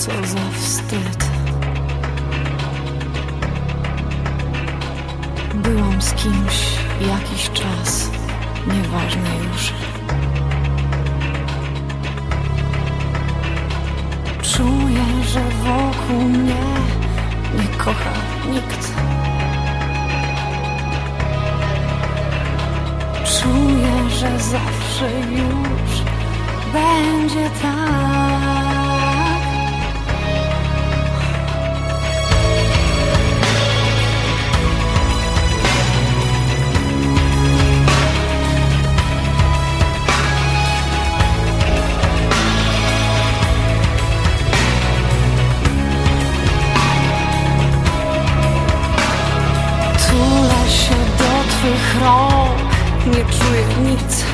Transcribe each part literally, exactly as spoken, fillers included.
Co za wstyd. Byłam z kimś jakiś czas, nieważne już. Czuję, że wokół mnie nie kocha nikt. Czuję, że zawsze już będzie tak. Tulę się do twych rąk, nie czuję nic.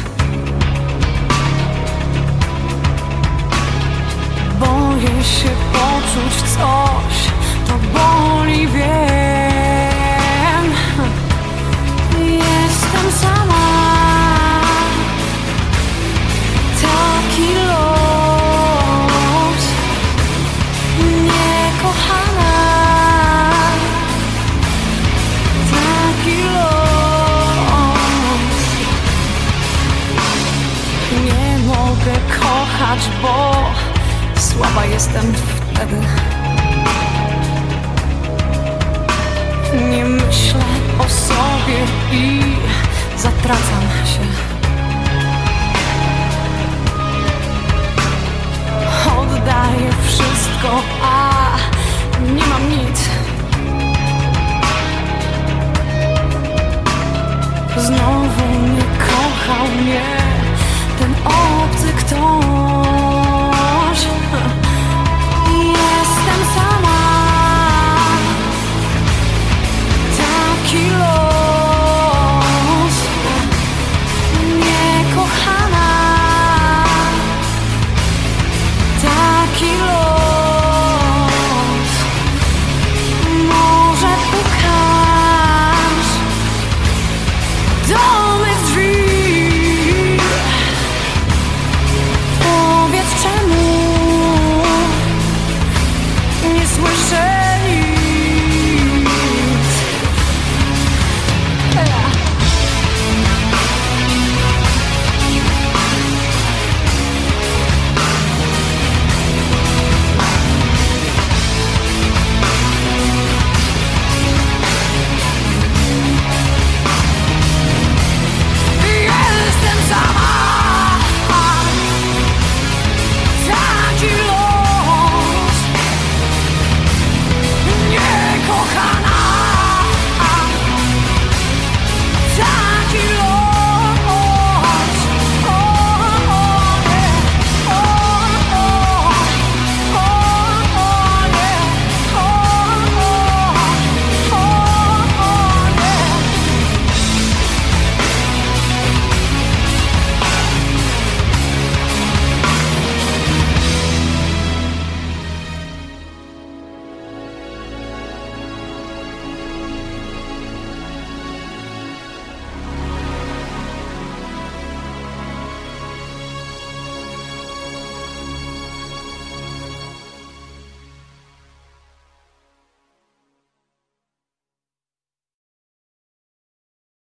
Boję się poczuć coś, to boli, wiem. Jestem sama, taki los, niekochana, taki los. Nie mogę kochać, bo słaba jestem wtedy. Nie myślę o sobie i zatracam się. Oddaję wszystko, a nie mam nic. Znowu nie kochał mnie.